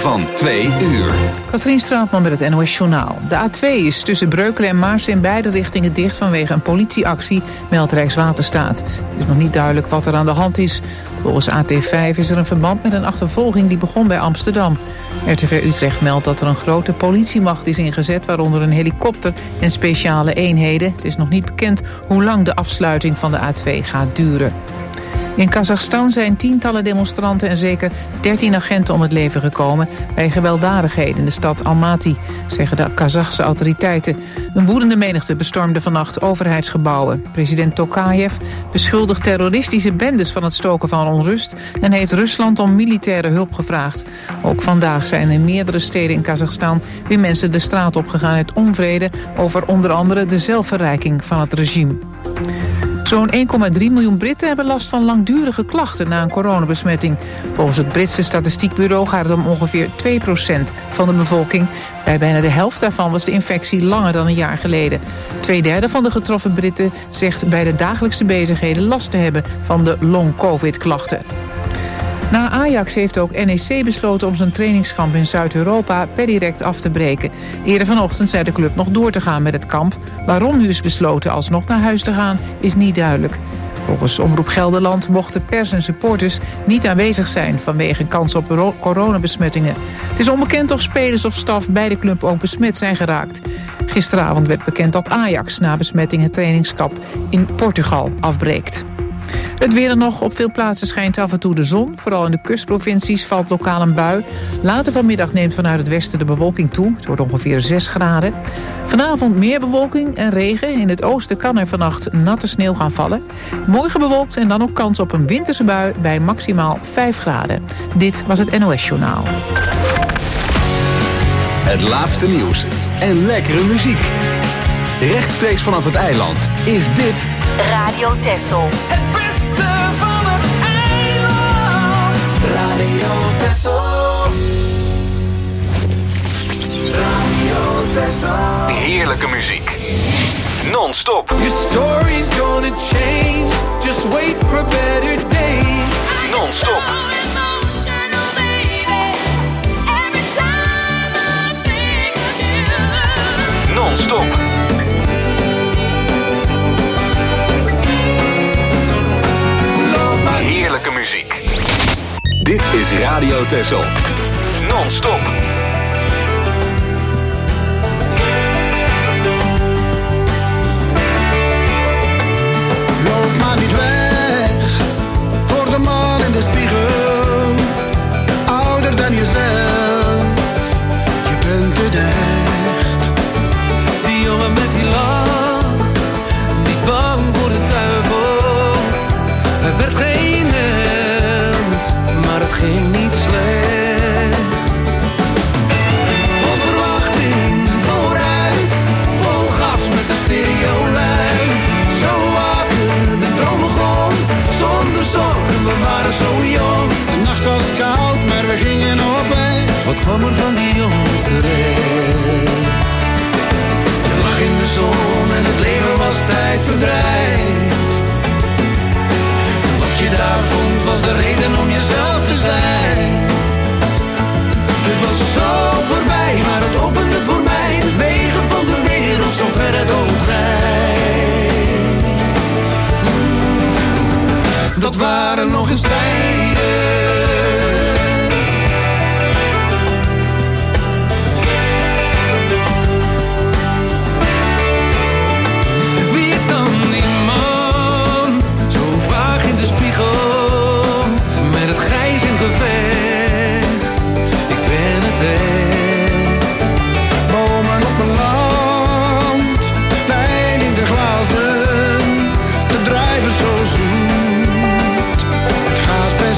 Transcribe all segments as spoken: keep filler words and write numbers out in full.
van twee uur. Katrien Straatman met het N O S Journaal. De A twee is tussen Breukelen en Maarsen in beide richtingen dicht vanwege een politieactie, meldt Rijkswaterstaat. Het is nog niet duidelijk wat er aan de hand is. Volgens A T vijf is er een verband met een achtervolging die begon bij Amsterdam. R T V Utrecht meldt dat er een grote politiemacht is ingezet, waaronder een helikopter en speciale eenheden. Het is nog niet bekend hoe lang de afsluiting van de A twee gaat duren. In Kazachstan zijn tientallen demonstranten en zeker dertien agenten om het leven gekomen bij gewelddadigheden in de stad Almaty, zeggen de Kazachse autoriteiten. Een woedende menigte bestormde vannacht overheidsgebouwen. President Tokayev beschuldigt terroristische bendes van het stoken van onrust en heeft Rusland om militaire hulp gevraagd. Ook vandaag zijn in meerdere steden in Kazachstan weer mensen de straat opgegaan uit onvrede over onder andere de zelfverrijking van het regime. Zo'n één komma drie miljoen Britten hebben last van langdurige klachten na een coronabesmetting. Volgens het Britse statistiekbureau gaat het om ongeveer twee procent van de bevolking. Bij bijna de helft daarvan was de infectie langer dan een jaar geleden. Tweederde van de getroffen Britten zegt bij de dagelijkse bezigheden last te hebben van de long-covid-klachten. Na Ajax heeft ook N E C besloten om zijn trainingskamp in Zuid-Europa per direct af te breken. Eerder vanochtend zei de club nog door te gaan met het kamp. Waarom nu is besloten alsnog naar huis te gaan, is niet duidelijk. Volgens Omroep Gelderland mochten pers en supporters niet aanwezig zijn vanwege kans op coronabesmettingen. Het is onbekend of spelers of staf bij de club ook besmet zijn geraakt. Gisteravond werd bekend dat Ajax na besmetting het trainingskamp in Portugal afbreekt. Het weer nog. Op veel plaatsen schijnt af en toe de zon. Vooral in de kustprovincies valt lokaal een bui. Later vanmiddag neemt vanuit het westen de bewolking toe. Het wordt ongeveer zes graden. Vanavond meer bewolking en regen. In het oosten kan er vannacht natte sneeuw gaan vallen. Morgen bewolkt en dan ook kans op een winterse bui bij maximaal vijf graden. Dit was het N O S Journaal. Het laatste nieuws en lekkere muziek. Rechtstreeks vanaf het eiland is dit Radio Texel. Het beste van het eiland. Radio Texel. Radio Texel. heerlijke muziek. Non-stop. Your story's gonna change. Just wait for a better day. Non-stop. Non-stop. Heerlijke muziek. Dit is Radio Texel. Non-stop. Loop maar niet weg voor de man in de spiegel. Ouder dan jezelf, je bent het echt. Die jongen met die lach, niet bang voor de duivel. Hij werd geen held, maar het ging niet slecht. Vol verwachting, vooruit, vol gas met de stereoluid. Zo wakker, de droom begon, zonder zorgen, we waren zo jong. De nacht was koud, maar we gingen op weg. Wat kwam er van die jongens terecht? Je lag in de zon en het leven was tijdverdrijf. Wat je daar vond was de reden om jezelf te zijn. Het was zo voorbij, maar het opende voor mij de wegen van de wereld, zo ver het oog reikt. Dat waren nog eens tijden. Bomen op een land, wijn in de glazen, te drijven zo zoet. Het gaat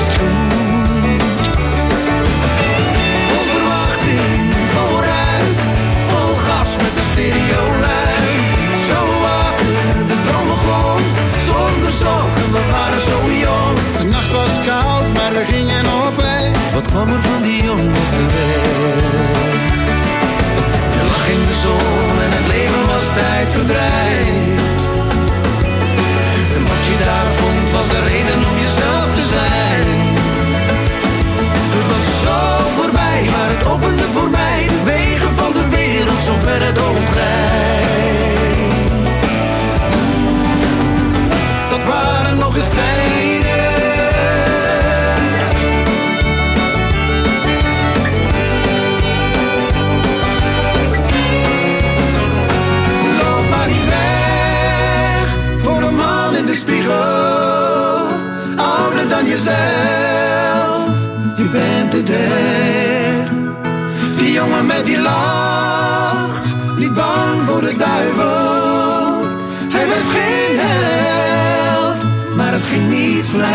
deed. Die jongen met die lach, niet bang voor de duivel. Hij werd geen held, maar het ging niet slecht.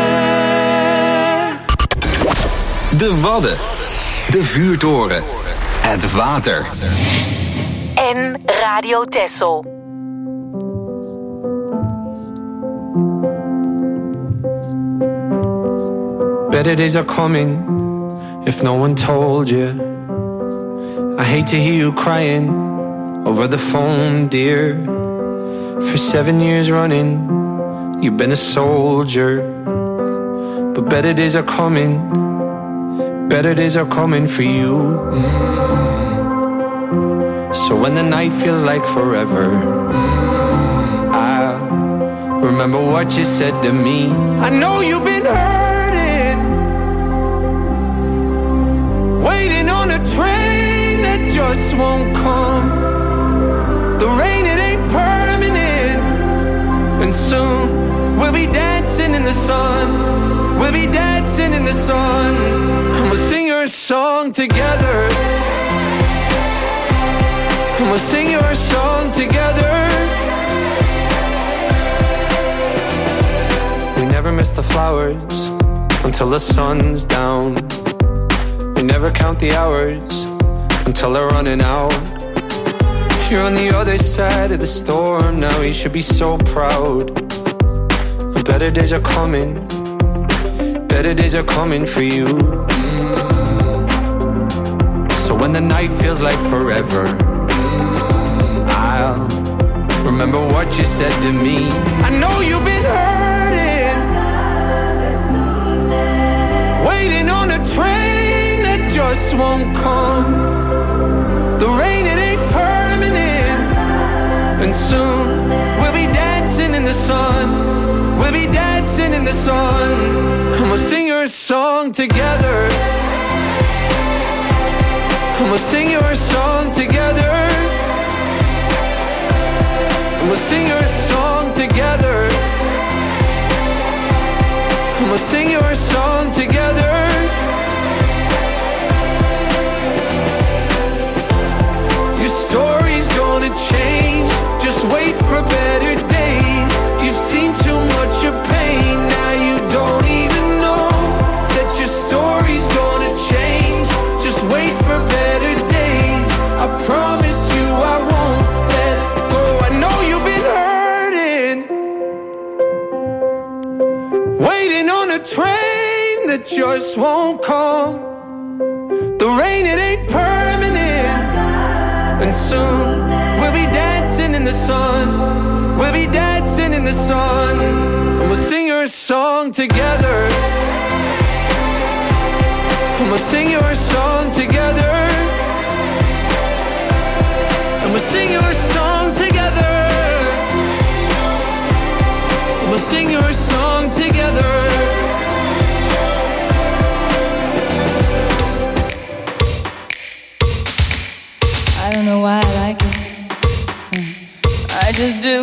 De Wadden, de vuurtoren, het water. En Radio Texel. Better days are coming, if no one told you. I hate to hear you crying over the phone, dear. For seven years running, you've been a soldier. But better days are coming, better days are coming for you. Mm. So when the night feels like forever, mm, I remember what you said to me. I know you've been hurting, waiting on a train that just won't come. The rain, it ain't permanent, and soon we'll be dancing in the sun. We'll be dancing in the sun, and we'll sing your song together. And we'll sing your song together. We never miss the flowers until the sun's down. We never count the hours until they're running out. You're on the other side of the storm now, you should be so proud. The better days are coming, better days are coming for you. Mm. So when the night feels like forever, mm, I'll remember what you said to me. I know you've been hurting, waiting on a train that just won't come. The rain, it ain't permanent, and soon we'll be dancing in the sun. We'll be dancing in the sun, and we'll sing your song together. And we'll sing your song together. And we'll sing your song together. And we'll sing your song together. Your story's gonna change, just wait for better days. You've seen too much of pain, now you don't even know that your story's gonna change. Just wait for better days. I promise you I won't let go. I know you've been hurting, waiting on a train that just won't come. The rain, it ain't permanent, and soon we'll be dancing in the sun. We'll be dancing in the sun, and we'll sing your song together. And we'll sing your song together. And we'll sing your song together. And we'll sing your song together. I don't know why I like it, I just do.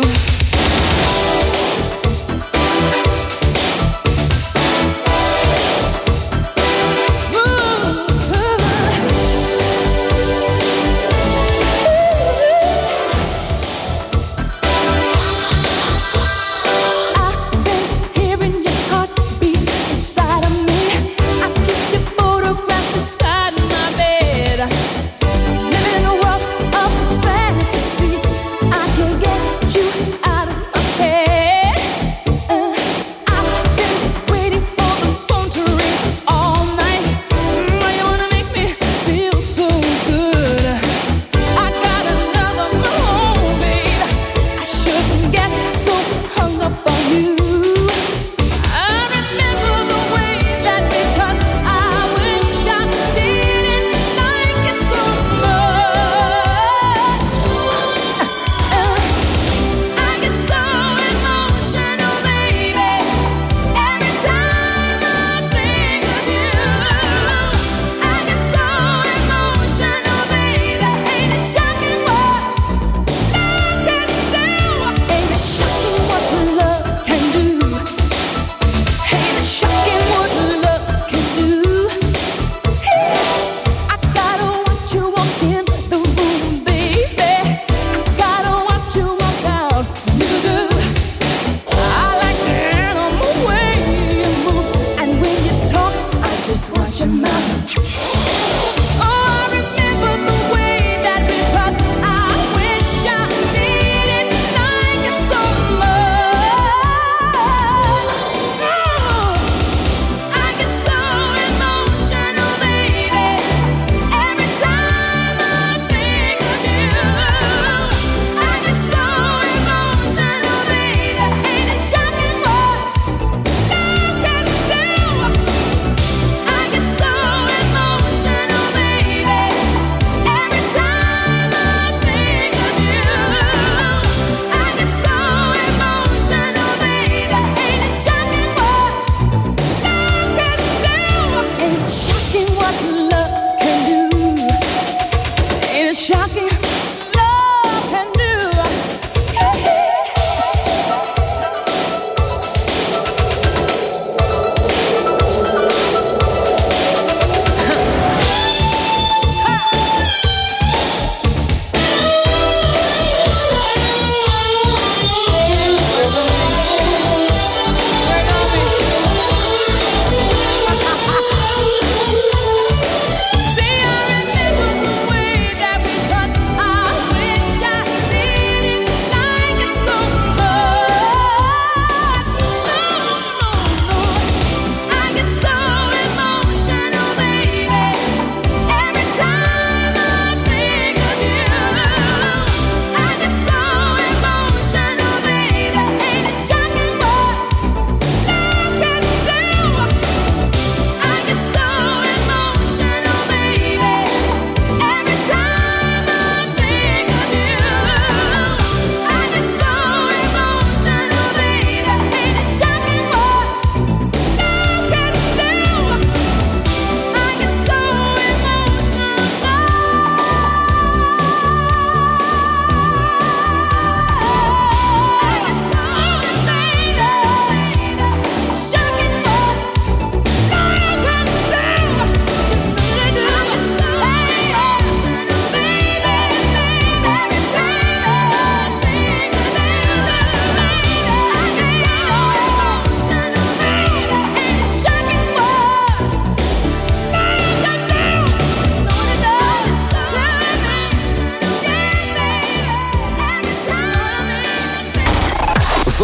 Living a world of fantasies, I can get you out.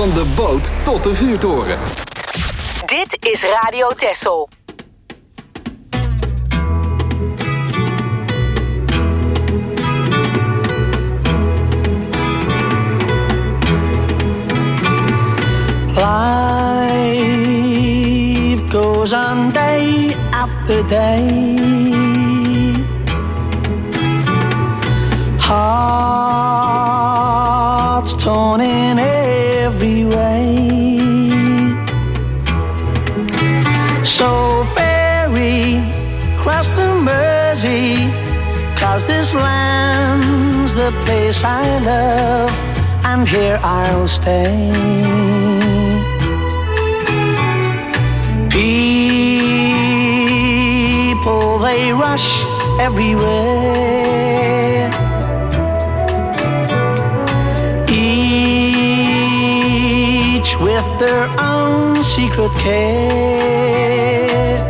Van de boot tot de vuurtoren. Dit is Radio Texel. Life goes on day after day. Hearts torn in every way. So ferry cross the Mersey, 'cause this land's the place I love, and here I'll stay. People, they rush everywhere, each with their own secret care.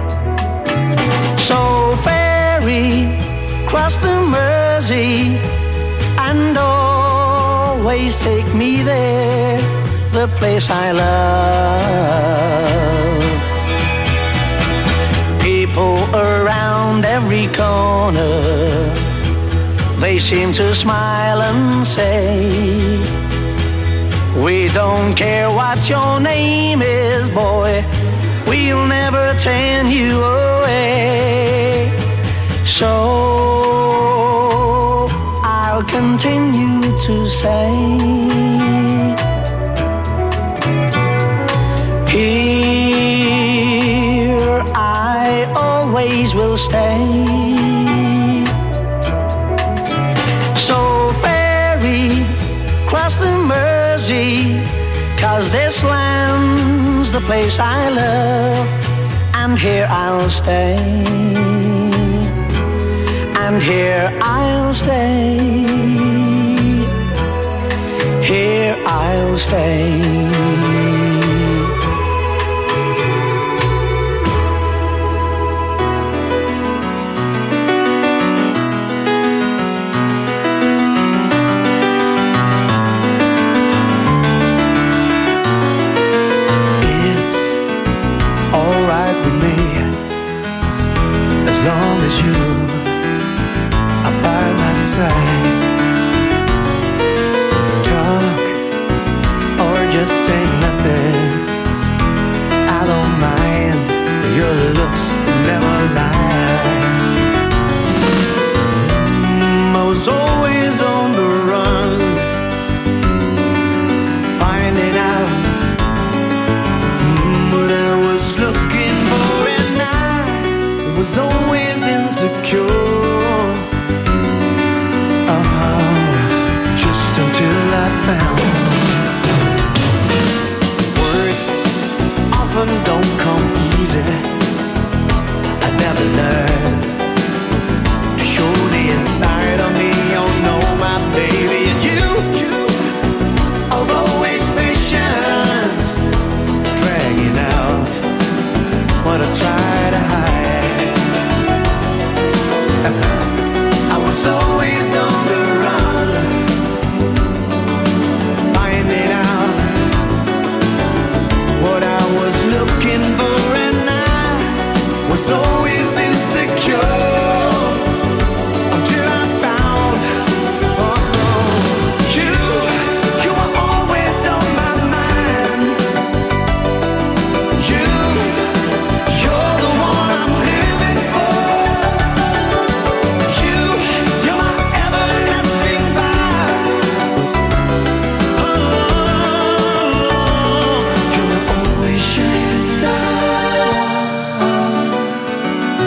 So ferry, cross the Mersey, and always take me there, the place I love. People around every corner, they seem to smile and say, we don't care what your name is, boy, we'll never turn you away. So I'll continue to say, here I always will stay. So ferry, cross the Mersey, 'cause this land's the place I love, and here I'll stay, and here I'll stay, here I'll stay. As long as you are by my side, talk or just say nothing, I don't mind, your looks never lie. I was always on the run, finding out what I was looking for, and I was always insecure. Uh-huh. Just until I found words often don't come easy. I never learned to show the inside of me. Oh no, my baby, and you are always patient, dragging out what I try to hide. I was always on the run, finding out what I was looking for, and I was always insecure until I found, oh no, you, you were always on my mind. You, you're the one I'm living for. You, you're my everlasting fire. Oh, you're my always shining star.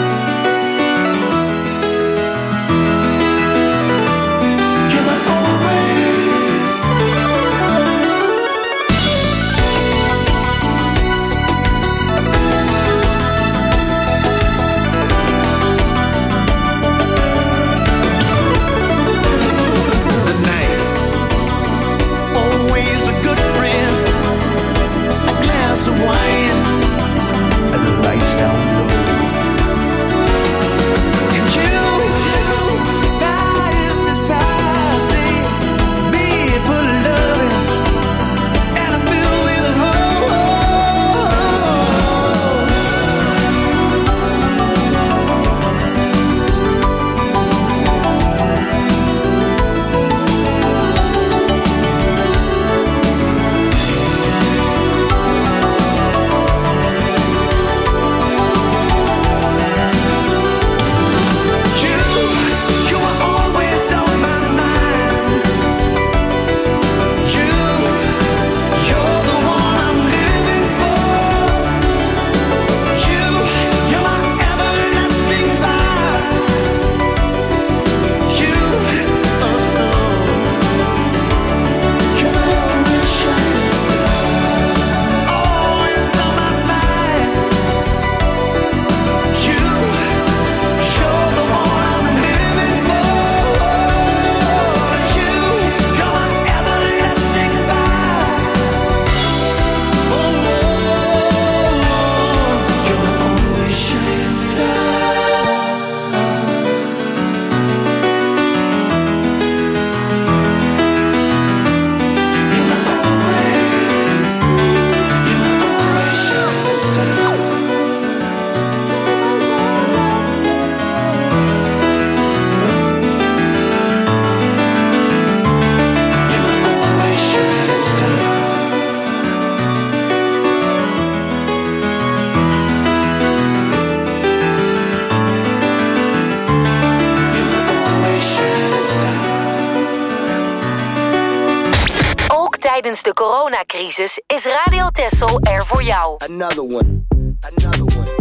Tijdens de coronacrisis is Radio Texel er voor jou. Another one. Another one.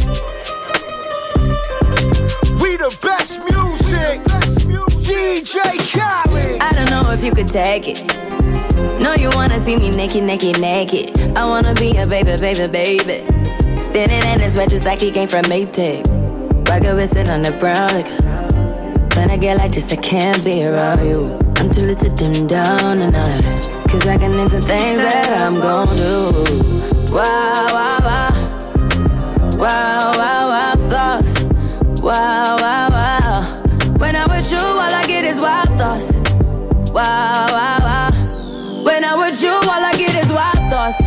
We the best music. D J Khaled. I don't know if you could take it. No, you wanna see me naked, naked, naked. I wanna be a baby, baby, baby. Spinning in his red just like he came from Maytag. Rocket with it on the brown like. When I get like this, I can't be around you. I'm too little to dim down the night. Cause I can into things that I'm gon' do. Wow, wow, wow. Wow, wow, wow, thoughts. Wow, wow, wow. When I'm with you, all I get is wild thoughts. Wow, wow, wow. When I'm with you, all I get is wild thoughts.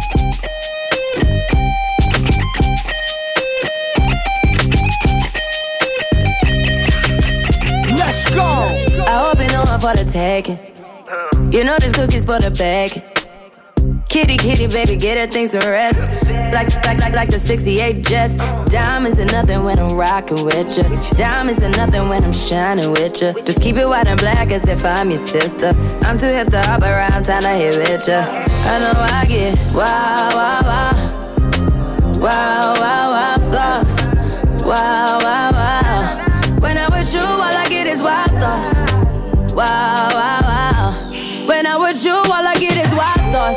Let's go. I hope you know I'm for the taking. You know this cookie's for the bag. Kitty, kitty, baby, get her things to rest. Like, like, like, like the sixty-eight Jets. Diamonds are nothing when I'm rocking with ya. Diamonds are nothing when I'm shining with ya. Just keep it white and black as if I'm your sister. I'm too hip to hop around, time to hit with ya. I know I get wow, wow, wow. Wow, wow, wow, thoughts. Wow, wow, wow. When I'm with you, all I get is wild thoughts. Wow, wow, wow. When I'm with you, all I get is wild thoughts.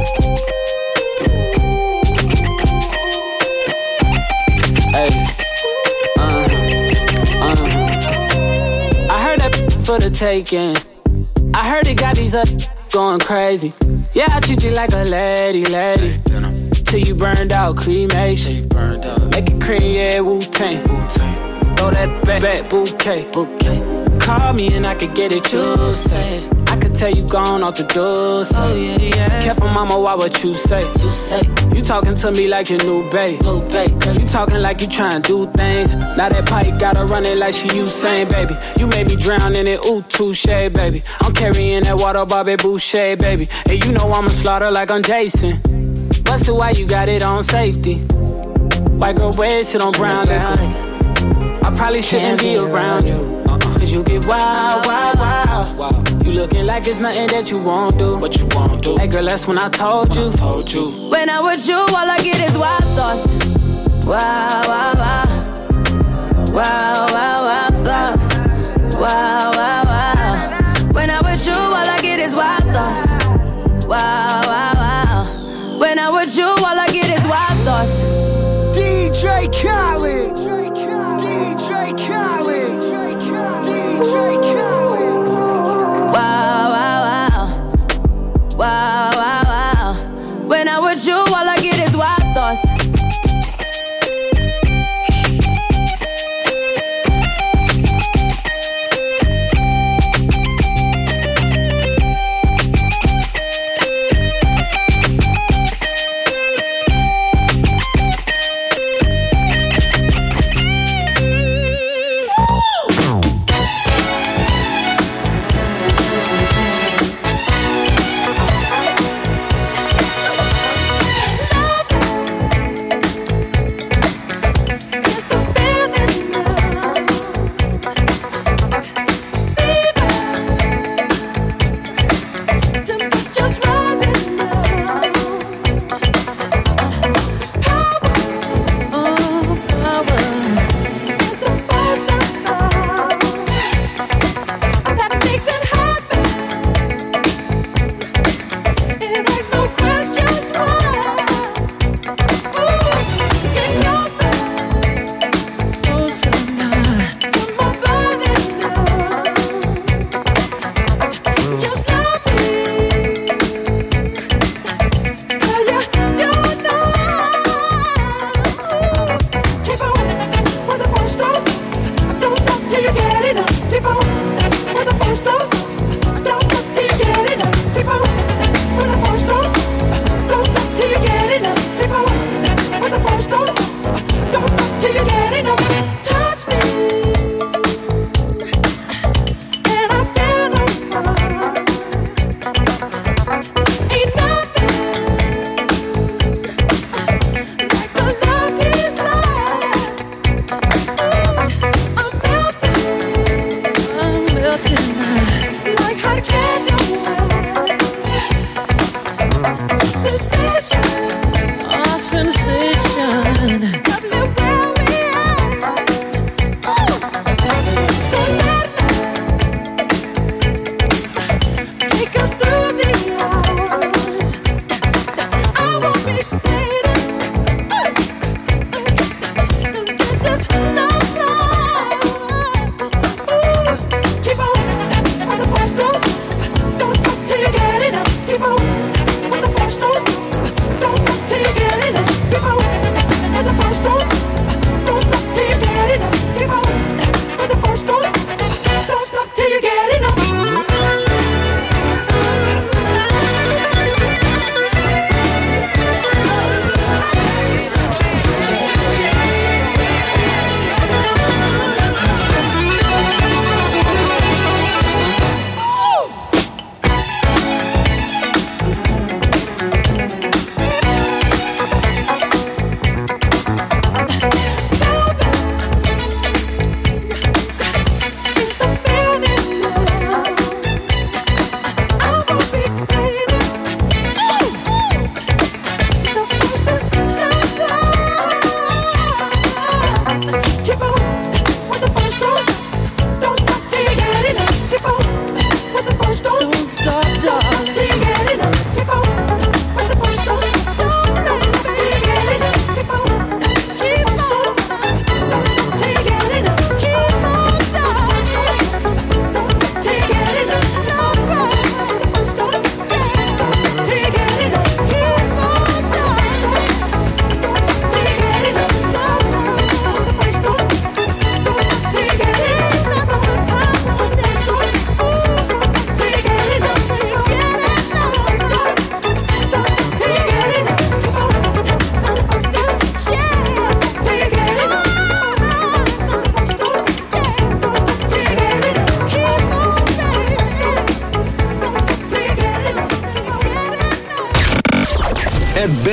Hey, uh, uh. I heard that for the taking. I heard it got these up going crazy. Yeah, I treat you like a lady, lady. Till you burned out, cremation. Make it cream, yeah, Wu-Tang. Throw that back, back bouquet. Call me and I could get it, you say. I could tell you gone off the door, say. Oh, yeah, yeah. Careful, mama, why what you say? You say. You talking to me like your new babe. New babe. You talking like you trying to do things. Now that pipe gotta run it like she Usain, baby. You made me drown in it, ooh, touche, baby. I'm carrying that water, Bobby Boucher, baby. And you know I'ma slaughter like I'm Jason. Busted, why you got it on safety? White girl, red shit on brown liquor. I probably shouldn't be around you. Cause you get wild, wild, wild. You looking like it's nothing that you won't do. What you won't do. Hey girl, that's when I told you. I told you. When I'm with you, all I get is wild thoughts. Wow, wow, wow. Wow, wow, wow, thoughts. Wow, wow, wow. When I'm with you, all I get is wild thoughts. Wow, wow, wow. When I'm with you, all I get is wild thoughts. D J Khaled. D J Khaled. D J Khaled. Wow, wow, wow. Wow, wow, wow. When I'm with you, all I get is wild thoughts.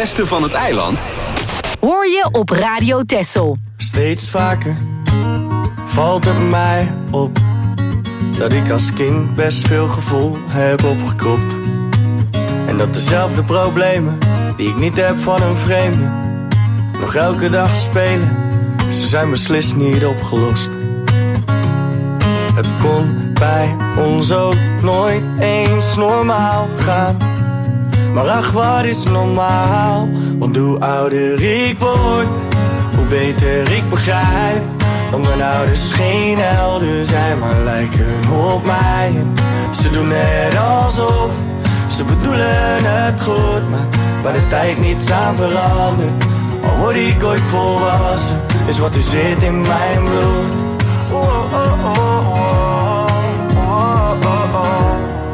beste van het eiland hoor je op Radio Texel. Steeds vaker valt het mij op dat ik als kind best veel gevoel heb opgekropt. En dat dezelfde problemen die ik niet heb van een vreemde nog elke dag spelen. Ze zijn beslist niet opgelost. Het kon bij ons ook nooit eens normaal gaan. Maar ach, wat is normaal? Want hoe ouder ik word, hoe beter ik begrijp dat mijn ouders geen helden zijn, maar lijken op mij. Ze doen net alsof ze bedoelen het goed, maar waar de tijd niets aan verandert. Al word ik ooit volwassen, is wat er zit in mijn bloed. Oh, oh, oh, oh, oh, oh, oh.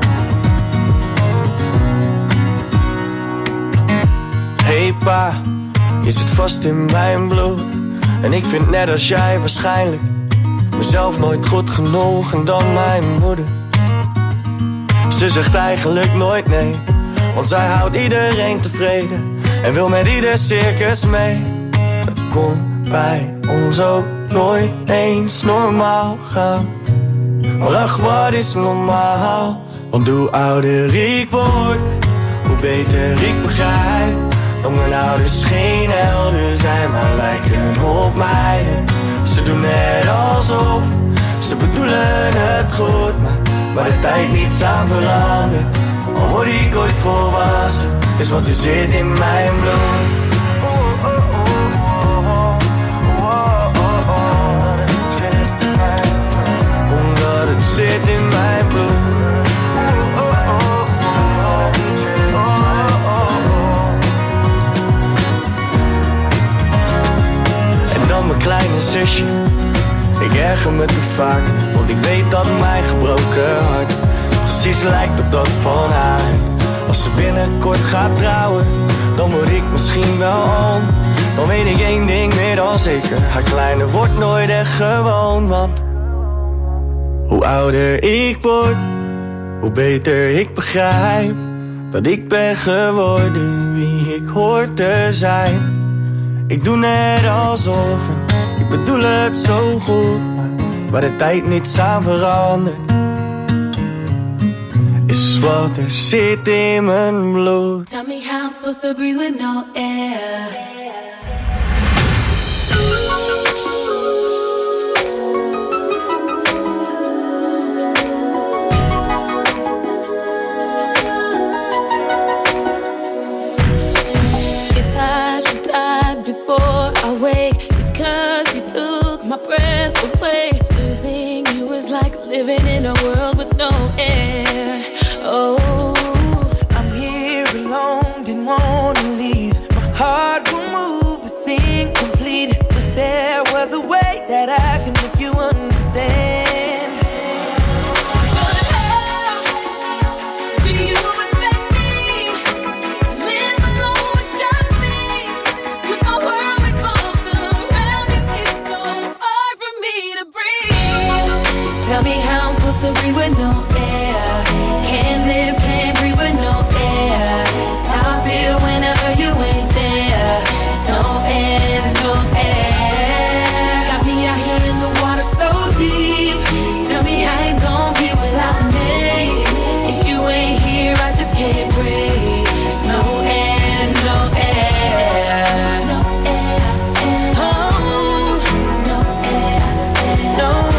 Hey pa, je zit vast in mijn bloed. En ik vind net als jij waarschijnlijk mezelf nooit goed genoeg en dan mijn moeder. Ze zegt eigenlijk nooit nee, want zij houdt iedereen tevreden en wil met ieder circus mee. Het kon bij ons ook nooit eens normaal gaan. Maar ach, wat is normaal? Want hoe ouder ik word, hoe beter ik begrijp dat mijn ouders geen helden zijn, maar lijken op mij. Ze doen net alsof ze bedoelen het goed, maar waar de tijd niets aan verandert. Al word ik ooit volwassen, is wat er zit in mijn bloed. Oh, oh, oh, oh, oh, oh, oh. Omdat het zit in mijn bloed. Mijn kleine zusje, ik erger me te vaak, want ik weet dat mijn gebroken hart precies lijkt op dat van haar. Als ze binnenkort gaat trouwen, dan word ik misschien wel oom. Dan weet ik één ding meer dan zeker, haar kleine wordt nooit echt gewoon. Want hoe ouder ik word, hoe beter ik begrijp dat ik ben geworden wie ik hoor te zijn. Ik doe net alsof, ik bedoel het zo goed, maar waar de tijd niets aan verandert, is wat er zit in mijn bloed. Tell me how I'm supposed to breathe with no air. Before I wake, it's cause you took my breath away. Losing you is like living in a world with no air. Oh, I'm here alone, didn't wanna leave. My heart will move, it's incomplete. Wish there was a way that I can make you understand. Tell me how I'm supposed to breathe with no air. Can't live, can't breathe with no air. It's how I feel whenever you ain't there. It's no air, no air. Got me out here in the water so deep. Tell me how you gon' be without me. If you ain't here, I just can't breathe. It's no air, no air. No air, oh, no air, no.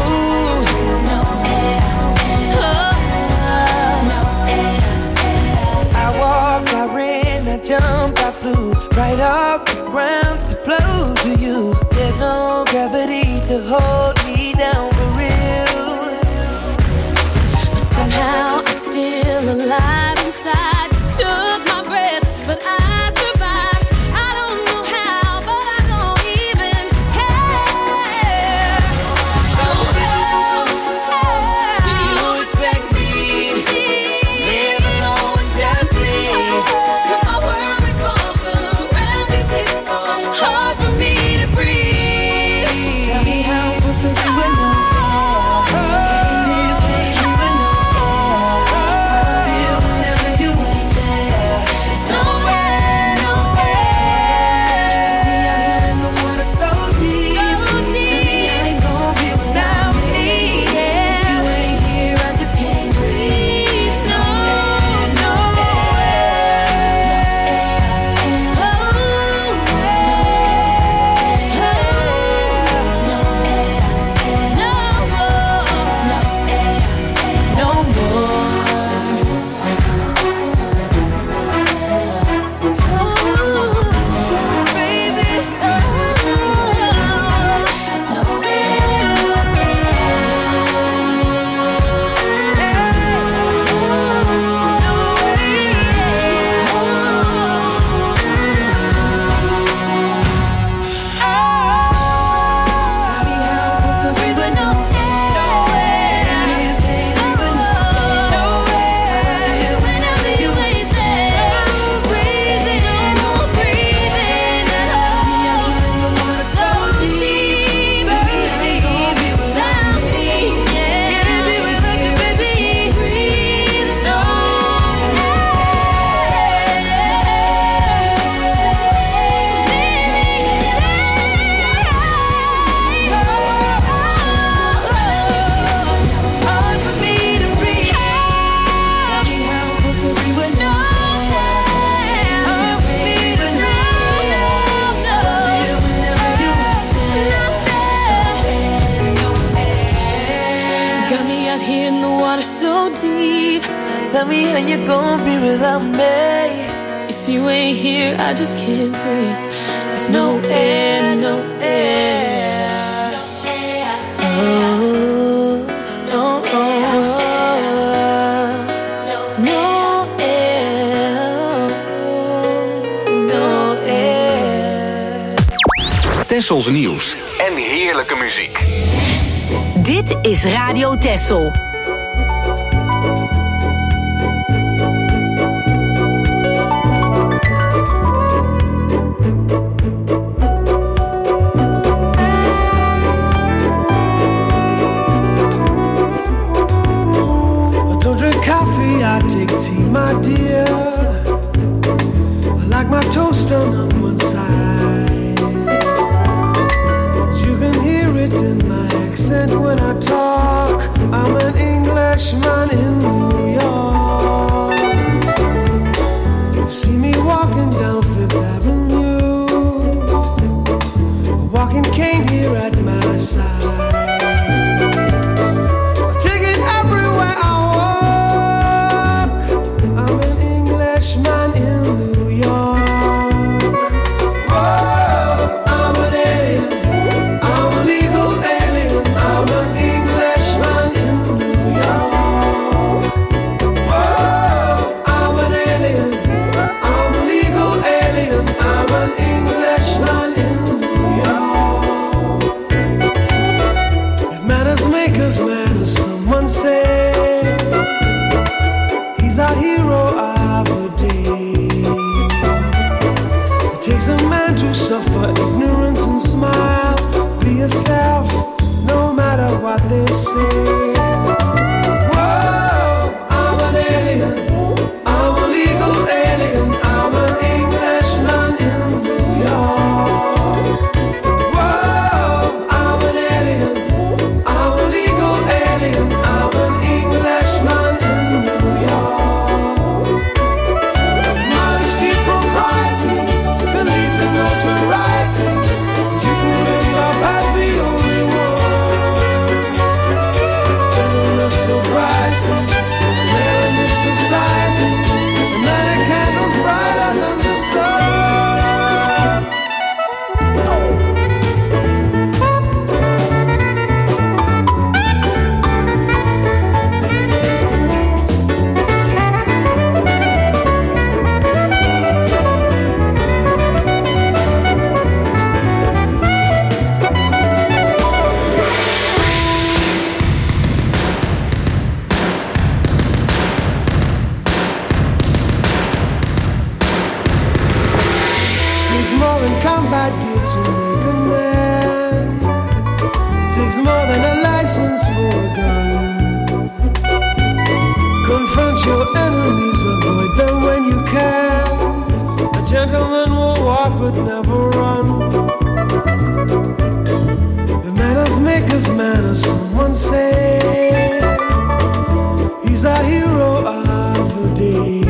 Jump, I flew right off the ground to flow to you. There's no gravity to hold me down for real. But somehow I'm still alive inside. You took my breath, but I survived. I don't know how, but I don't even care. So how do you expect me to live alone with just me? Hard for me to breathe. Tell me how I'm supposed to out here in the water so deep. Tell me how you gonna be without me. If you ain't here, I just can't breathe. There's no air, no air. Oh, no air. No air. No air. Tessels nieuws en heerlijke muziek. Dit is Radio Tessel. I take tea, my dear. I like my toast done on one side. You can hear it in my accent when I talk. I'm an Englishman in New York. You see me walking down Fifth Avenue, a walking cane here at my side. Suffer ignorance and smile. Be yourself, no matter what they say. Whoa, I'm an alien. I'm a legal alien. I'm an Englishman in New York. Whoa, I'm an alien. I'm a legal alien. I'm an Englishman in New York. Modesty, propriety, the leads and notoriety. You couldn't love as the only one. Gentleness, sobriety, there in this society. And that a candle's brighter than the sun. Takes more than combat gear to make a man. It takes more than a license for a gun. Confront your enemies, avoid them when you can. A gentleman will walk but never run. The manners make of manners, someone say. He's a hero of the day.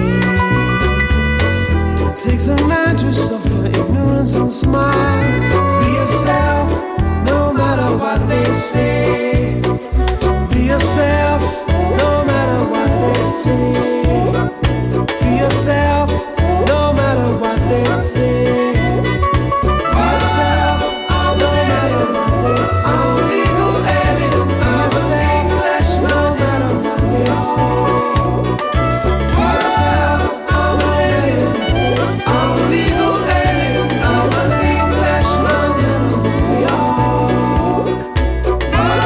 It takes a man to suffer ignorance and smile. Be yourself, no matter what they say. Be yourself, no matter what they say. Be yourself, no matter what they say. Be yourself, no matter what they say. I'm a legal alien. I'm an Englishman, no matter what they say. Be yourself, I'm an alien. I'm a legal alien. I'm an Englishman in New York.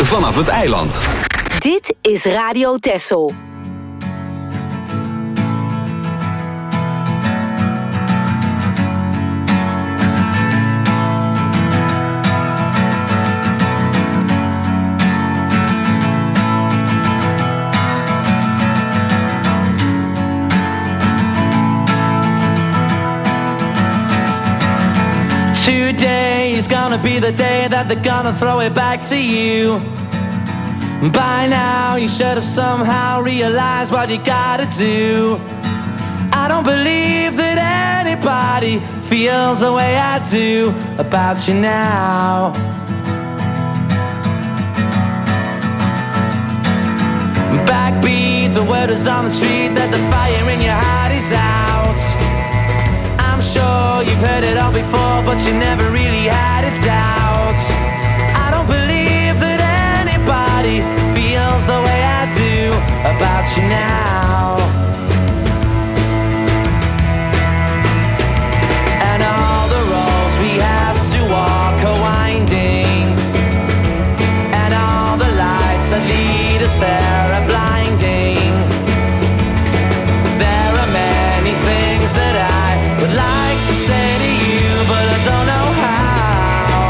vanaf het eiland. Dit is Radio Texel. Today is gonna be the day that they're gonna throw it back to you. By now you should have somehow realized what you gotta do. I don't believe that anybody feels the way I do about you now. Backbeat, the word is on the street that the fire in your heart is out. I'm sure you've heard it all before, but you never really had a doubt. I don't believe that anybody feels the way I do about you now. And all the roads we have to walk are winding, and all the lights that lead us there are blinding. There are many things that I would like to say to you, but I don't know how.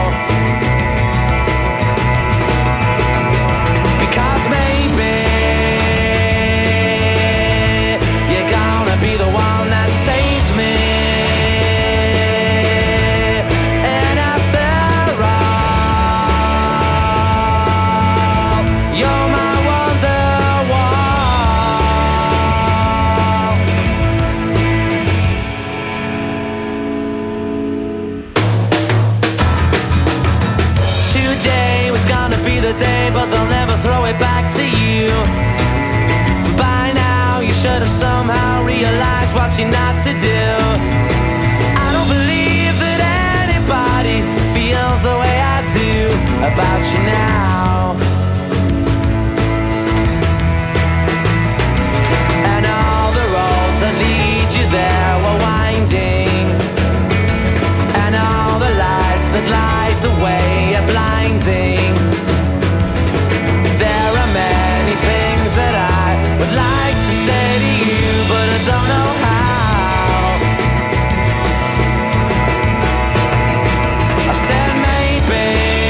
Because maybe you're gonna be the one that saves me. And after all, you're my Wonderwall. Today was gonna be the day, but they'll never throw it back to you. By now you should have somehow realized what you're not to do. I don't believe that anybody feels the way I do about you now. And all the roads that lead you there were winding, and all the lights that light the way are blinding. There are many things that I would like to say to you, but I don't know how. I said maybe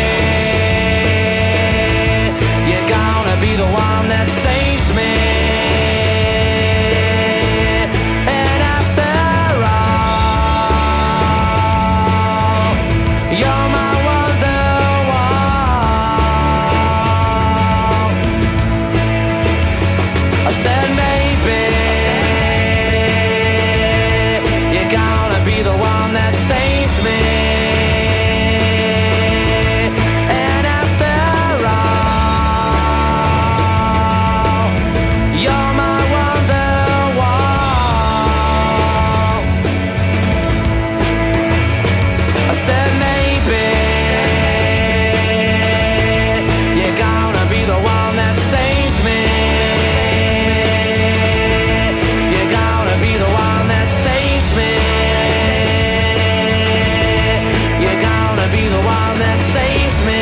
you're gonna be the one that saves me. And after all, you're my Wonderwall. I said maybe you're gonna be the one that saves me. And after all, you're my Wonderwall. I said maybe you're gonna be the one that saves me. You're gonna be the one that saves me. You're gonna be the one that saves me.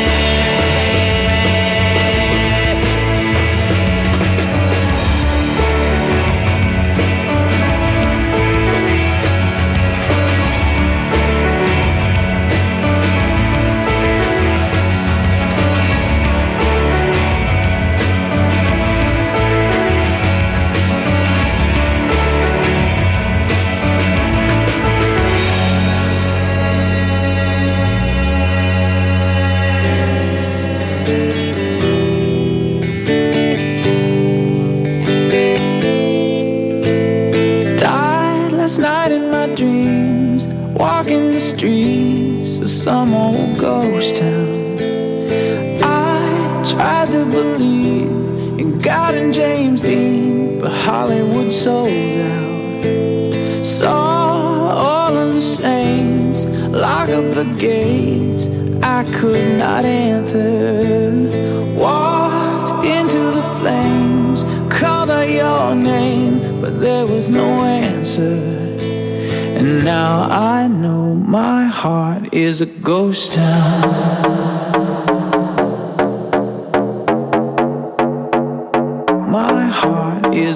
Died last night in my dreams, walking the streets of some old ghost town. I tried to believe in God and James Dean, but Hollywood sold out. Saw all of the saints lock up the gates I could not enter. Walked into the flames, called out your name, but there was no answer. And now I know my heart is a ghost town.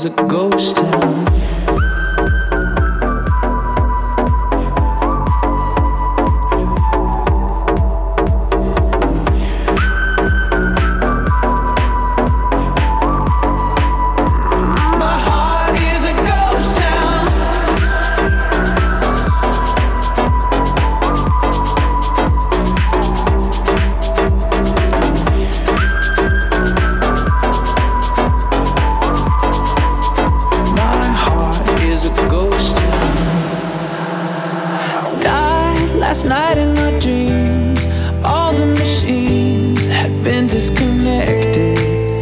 is a ghost town. Last night in my dreams, all the machines had been disconnected.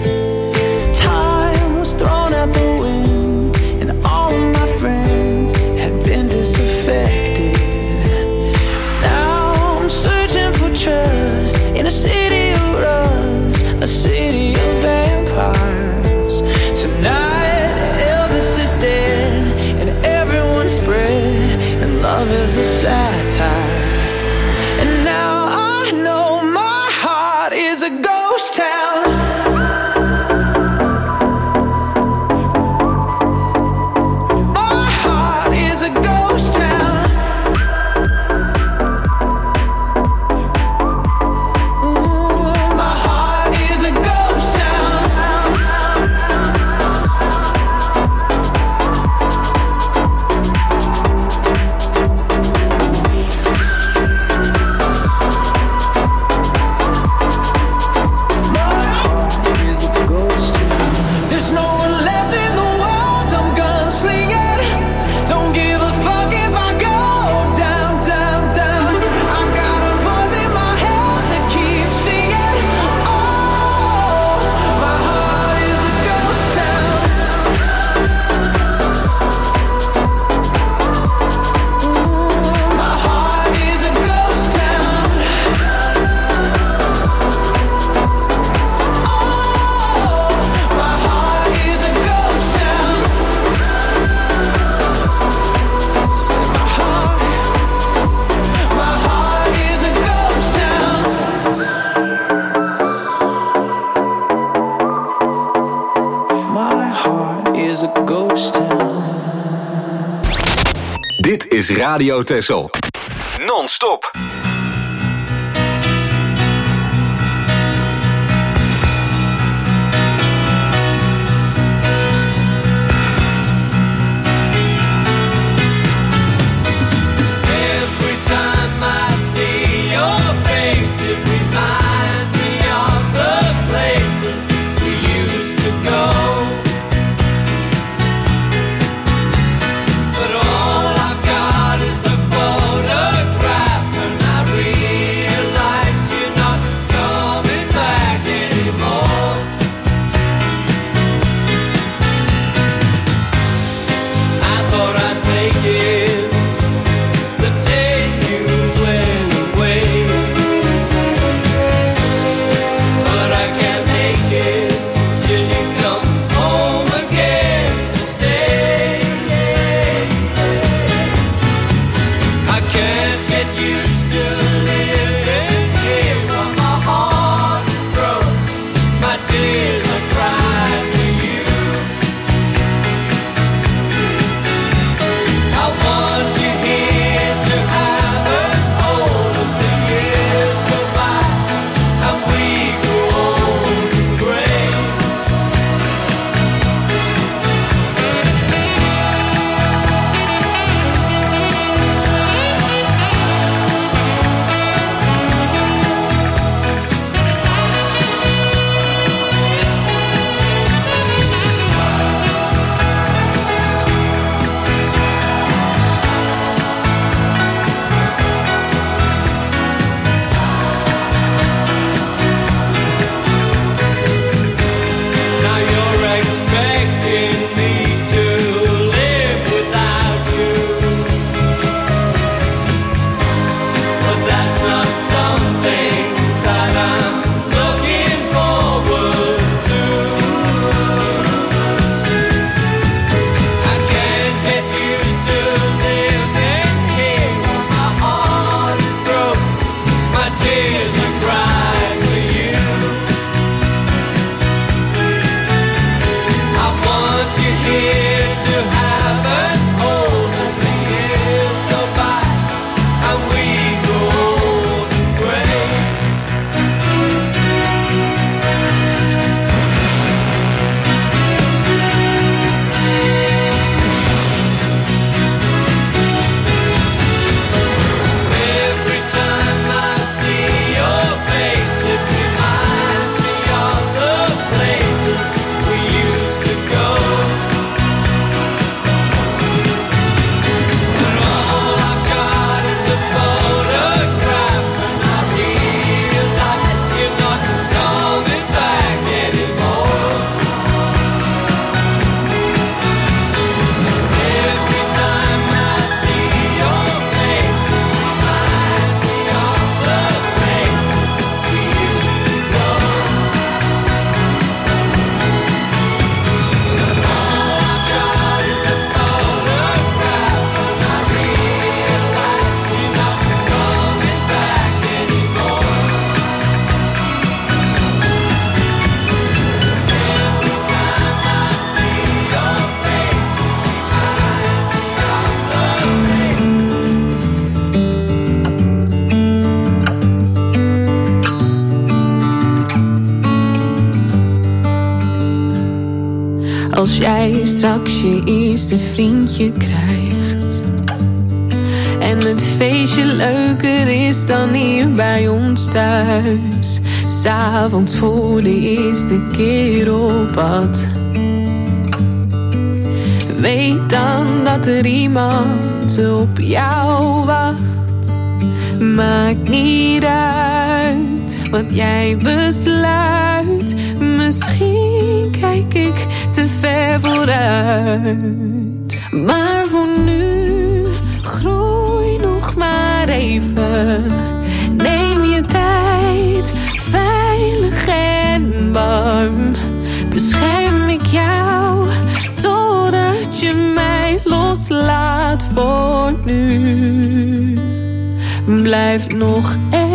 Time was thrown out the wind, and all of my friends had been disaffected. Now I'm searching for trust in a city of rust, a city of vampires. Tonight Elvis is dead, and everyone's spread, and love is a satire. And now I know my heart is a ghost town. My heart is a ghost town. Ooh, my heart is a ghost town. There's no one left in the world, I'm gunslinging. Don't give a fuck if I go down, down, down. I got a voice in my head that keeps singing. Oh, my heart is a ghost town. Ooh, my heart is a ghost town. My heart is a ghost town. Say my heart, my heart is a ghost town. My heart is a ghost town. Dit is Radio Texel. Non-stop. Every time I see your face, it reminds me of the places we used to go. But all I've got is a photograph, and Als jij straks je eerste vriendje krijgt en het feestje leuker is dan hier bij ons thuis, 's avonds voor de eerste keer op pad, weet dan dat er iemand op jou wacht. Maakt niet uit wat jij besluit, misschien kijk ik te ver vooruit. Maar voor nu, groei nog maar even. Neem je tijd, veilig en warm. Bescherm ik jou, totdat je mij loslaat voor nu. Blijf nog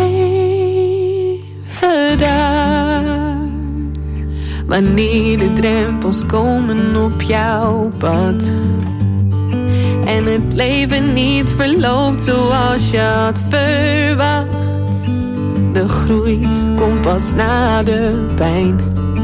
even daar. Wanneer de drempels komen op jouw pad en het leven niet verloopt zoals je had verwacht. De groei komt pas na de pijn.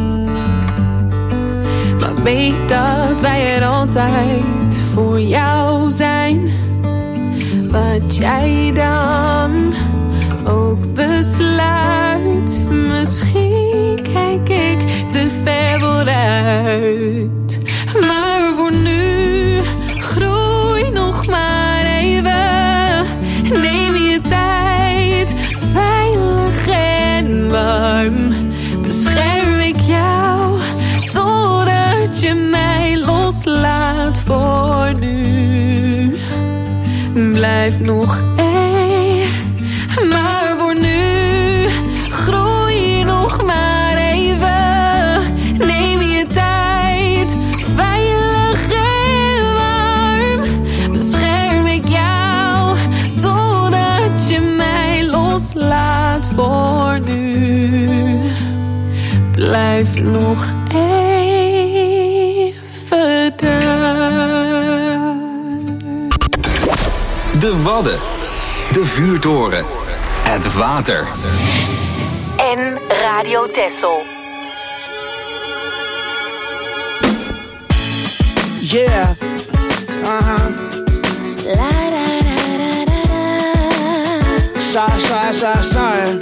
Maar weet dat wij er altijd voor jou zijn. Wat jij dan ook besluit, misschien kijk ik te ver vooruit. Maar voor nu, groei nog maar even. Neem je tijd, veilig en warm. Bescherm ik jou, totdat je mij loslaat voor nu. Blijf nog even, maar voor nu, groei nog maar even. Neem je tijd, veilig en warm. Bescherm ik jou, totdat je mij loslaat voor nu. Blijf nog even daar. De Wadden, de vuurtoren, het water en Radio Texel. Yeah, uh-huh. La da da da da da. Sorry, sorry, sorry, sorry.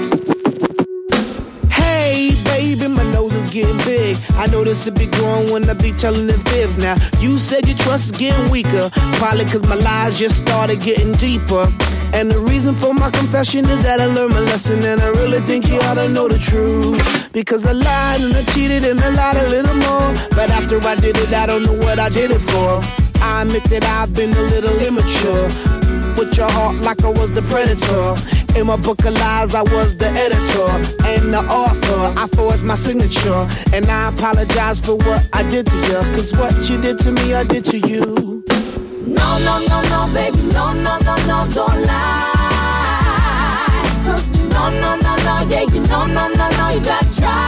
Hey, baby, my nose is getting big. I notice it be growing when I be telling the fibs. Now, you said your trust is getting weaker, probably cause my lies just started getting deeper. And the reason for my confession is that I learned my lesson, and I really think you ought to know the truth. Because I lied and I cheated and I lied a little more, but after I did it, I don't know what I did it for. I admit that I've been a little immature, with your heart like I was the predator. In my book of lies, I was the editor and the author. I forged my signature, and I apologize for what I did to you. Cause what you did to me, I did to you. No, no, no, no, baby, no, no, no, no, don't lie. No, no, no, no, yeah, you know, no, no, no, you gotta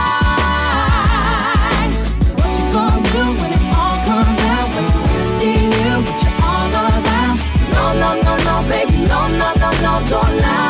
try. What you gonna do when it all comes out? When you see you, what you all about? No, no, no, no, baby, no, no, no, no, don't lie.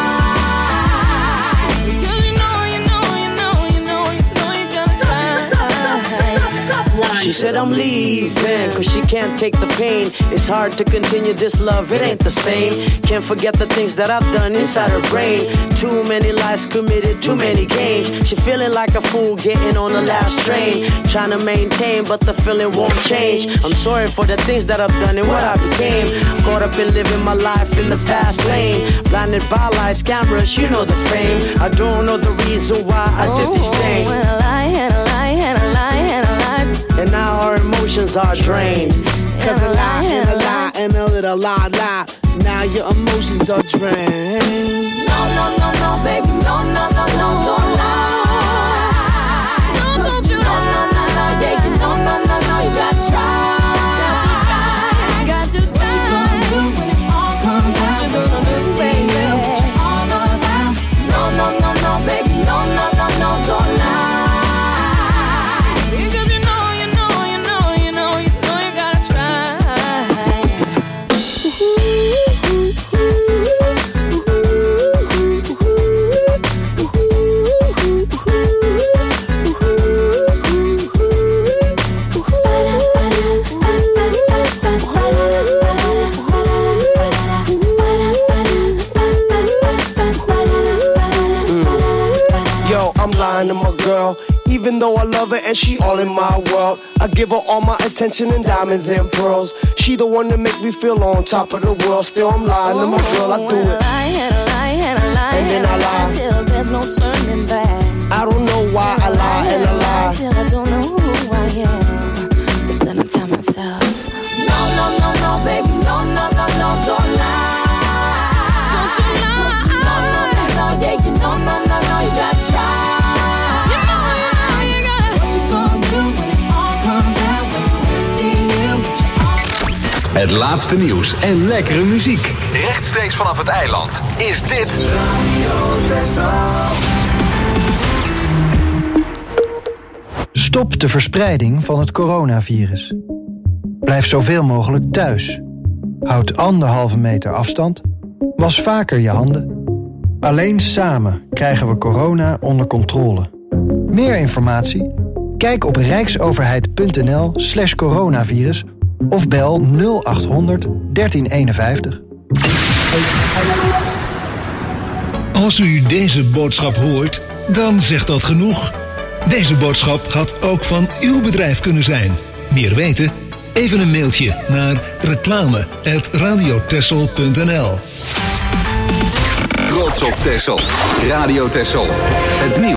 She said I'm leaving, cause she can't take the pain. It's hard to continue this love, it ain't the same. Can't forget the things that I've done inside her brain. Too many lies committed, too many games. She feeling like a fool getting on the last train. Trying to maintain, but the feeling won't change. I'm sorry for the things that I've done and what I became. Caught up in living my life in the fast lane. Blinded by lights, cameras, you know the fame. I don't know the reason why I did these things. And a lie, and a lie, and a lie, and a lie. And now our emotions are drained. Cause a lie and a lie and a little lie, lie. Now your emotions are drained. No, no, no, no, baby, no, no, no, no, don't lie. No, don't you lie. No, no, no, no, yeah, you know, no, no, no, you gotta try. Got to try. What you gonna do when it all comes out? What you gonna do, baby? What you all about? No, no, no, no, baby, no, no, no, no, don't lie. Yo, I'm lying to my girl. Even though I love her and she all in my world, I give her all my attention and diamonds and pearls. She the one that make me feel on top of the world. Still I'm lying to my girl, I do it. I lie and I lie and I lie and then I lie till there's no turning back. I don't know why I lie and I lie till I don't know who I am. But then I tell myself, no, no, no, no, baby, no, no, no, no, don't lie. Don't you lie? No, no, no, no, yeah, you know, no, no, no, you gotta try. You know, you know, you gotta. What you gonna do when it all comes out? When you see you with your arms. Het laatste nieuws en lekkere muziek. Rechtstreeks vanaf het eiland is dit Radio Texel. Stop de verspreiding van het coronavirus. Blijf zoveel mogelijk thuis. Houd anderhalve meter afstand. Was vaker je handen. Alleen samen krijgen we corona onder controle. Meer informatie? Kijk op rijksoverheid.nl slash coronavirus of bel nul acht honderd dertien eenenvijftig. Als u deze boodschap hoort, dan zegt dat genoeg. Deze boodschap had ook van uw bedrijf kunnen zijn. Meer weten? Even een mailtje naar reclame apenstaartje radiotexel punt n l. Trots op Texel. Radio Texel. Het nieuws.